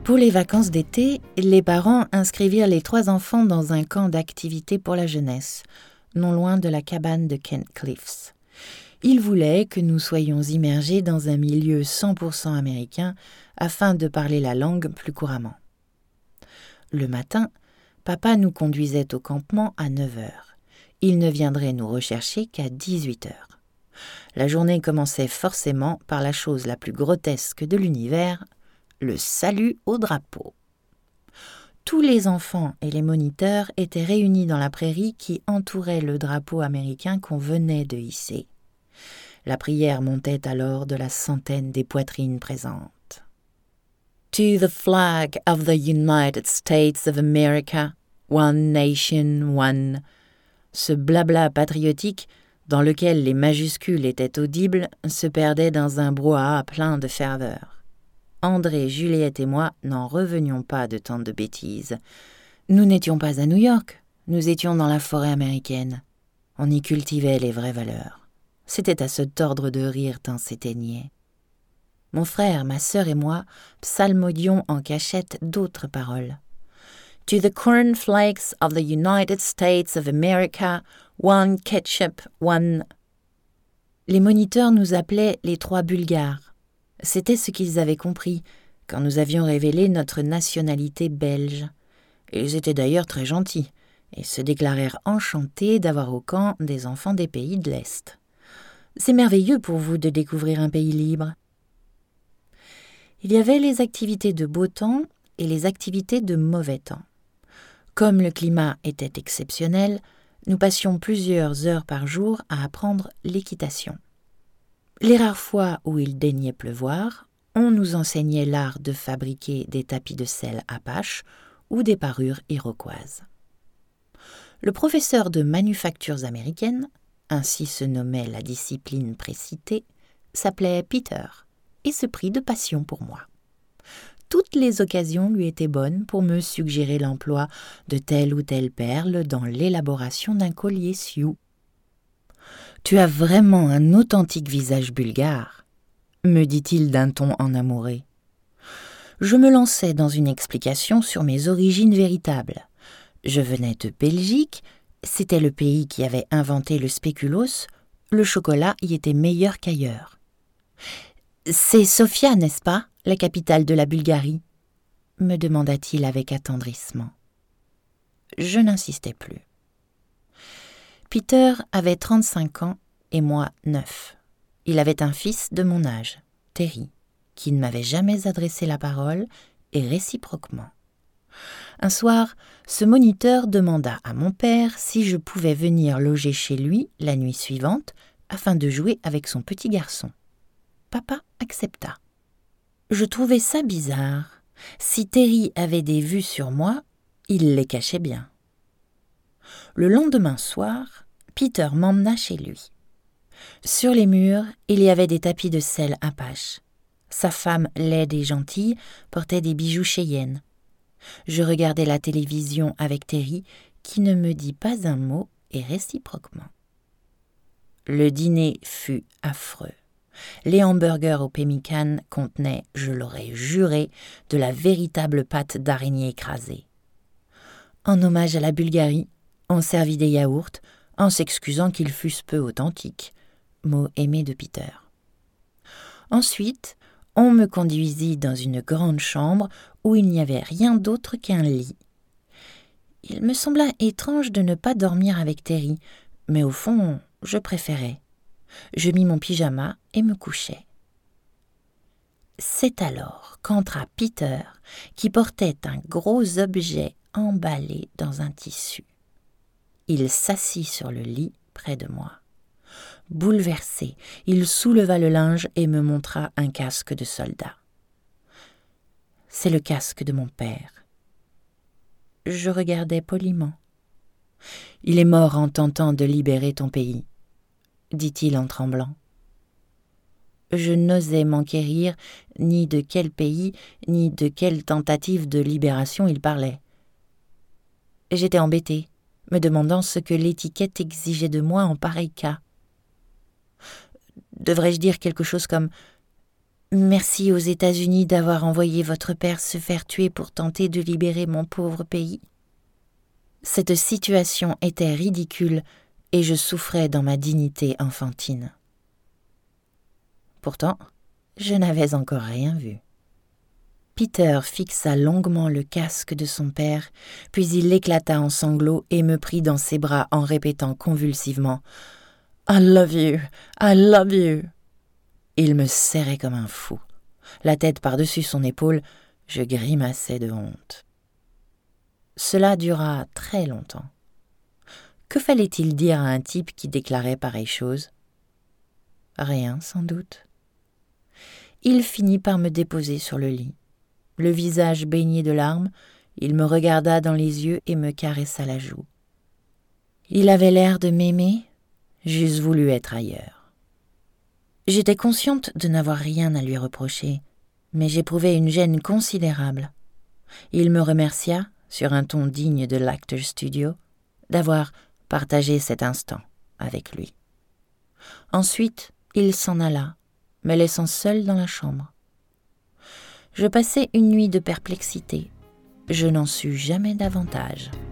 Pour les vacances d'été, les parents inscrivirent les 3 enfants dans un camp d'activités pour la jeunesse, non loin de la cabane de Kent Cliffs. Ils voulaient que nous soyons immergés dans un milieu 100% américain afin de parler la langue plus couramment. Le matin, papa nous conduisait au campement à 9h. Il ne viendrait nous rechercher qu'à 18h. La journée commençait forcément par la chose la plus grotesque de l'univers, le salut au drapeau. Tous les enfants et les moniteurs étaient réunis dans la prairie qui entourait le drapeau américain qu'on venait de hisser. La prière montait alors de la centaine des poitrines présentes. To the flag of the United States of America, one nation, one. Ce blabla patriotique, dans lequel les majuscules étaient audibles, se perdait dans un brouhaha plein de ferveur. André, Juliette et moi n'en revenions pas de tant de bêtises. Nous n'étions pas à New York, nous étions dans la forêt américaine. On y cultivait les vraies valeurs. C'était à se tordre de rire tant s'éteignait. Mon frère, ma sœur et moi psalmodions en cachette d'autres paroles. « To the cornflakes of the United States of America, one ketchup, one... » Les moniteurs nous appelaient les 3 Bulgares. C'était ce qu'ils avaient compris quand nous avions révélé notre nationalité belge. Ils étaient d'ailleurs très gentils et se déclarèrent enchantés d'avoir au camp des enfants des pays de l'Est. C'est merveilleux pour vous de découvrir un pays libre. Il y avait les activités de beau temps et les activités de mauvais temps. Comme le climat était exceptionnel, nous passions plusieurs heures par jour à apprendre l'équitation. Les rares fois où il daignait pleuvoir, on nous enseignait l'art de fabriquer des tapis de sel apache ou des parures iroquoises. Le professeur de manufactures américaines, ainsi se nommait la discipline précitée, s'appelait Peter et se prit de passion pour moi. Toutes les occasions lui étaient bonnes pour me suggérer l'emploi de telle ou telle perle dans l'élaboration d'un collier sioux. « Tu as vraiment un authentique visage bulgare », me dit-il d'un ton enamouré. Je me lançai dans une explication sur mes origines véritables. Je venais de Belgique, c'était le pays qui avait inventé le spéculoos, le chocolat y était meilleur qu'ailleurs. « C'est Sofia, n'est-ce pas, la capitale de la Bulgarie ?» me demanda-t-il avec attendrissement. Je n'insistai plus. Peter avait 35 ans et moi 9. Il avait un fils de mon âge, Terry, qui ne m'avait jamais adressé la parole et réciproquement. Un soir, ce moniteur demanda à mon père si je pouvais venir loger chez lui la nuit suivante afin de jouer avec son petit garçon. Papa accepta. Je trouvais ça bizarre. Si Terry avait des vues sur moi, il les cachait bien. Le lendemain soir, Peter m'emmena chez lui. Sur les murs, il y avait des tapis de sel apache. Sa femme, laide et gentille, portait des bijoux Cheyenne. Je regardais la télévision avec Terry, qui ne me dit pas un mot et réciproquement. Le dîner fut affreux. Les hamburgers au pemmican contenaient, je l'aurais juré, de la véritable pâte d'araignée écrasée. En hommage à la Bulgarie, on servit des yaourts, en s'excusant qu'ils fussent peu authentiques, mot aimé de Peter. Ensuite, on me conduisit dans une grande chambre où il n'y avait rien d'autre qu'un lit. Il me sembla étrange de ne pas dormir avec Terry, mais au fond, je préférais. Je mis mon pyjama et me couchai. C'est alors qu'entra Peter, qui portait un gros objet emballé dans un tissu. Il s'assit sur le lit près de moi. Bouleversé, il souleva le linge et me montra un casque de soldat. « C'est le casque de mon père. » Je regardais poliment. « Il est mort en tentant de libérer ton pays, » dit-il en tremblant. Je n'osais m'enquérir ni de quel pays, ni de quelle tentative de libération il parlait. J'étais embêtée, me demandant ce que l'étiquette exigeait de moi en pareil cas. Devrais-je dire quelque chose comme Merci aux États-Unis d'avoir envoyé votre père se faire tuer pour tenter de libérer mon pauvre pays. » Cette situation était ridicule et je souffrais dans ma dignité enfantine. Pourtant, je n'avais encore rien vu. Peter fixa longuement le casque de son père, puis il éclata en sanglots et me prit dans ses bras en répétant convulsivement « I love you, I love you ». Il me serrait comme un fou. La tête par-dessus son épaule, je grimaçais de honte. Cela dura très longtemps. Que fallait-il dire à un type qui déclarait pareille chose ? Rien, sans doute. Il finit par me déposer sur le lit. Le visage baigné de larmes, il me regarda dans les yeux et me caressa la joue. Il avait l'air de m'aimer, j'eusse voulu être ailleurs. J'étais consciente de n'avoir rien à lui reprocher, mais j'éprouvais une gêne considérable. Il me remercia, sur un ton digne de l'Actors Studio, d'avoir partagé cet instant avec lui. Ensuite, il s'en alla, me laissant seule dans la chambre. Je passai une nuit de perplexité. Je n'en sus jamais davantage.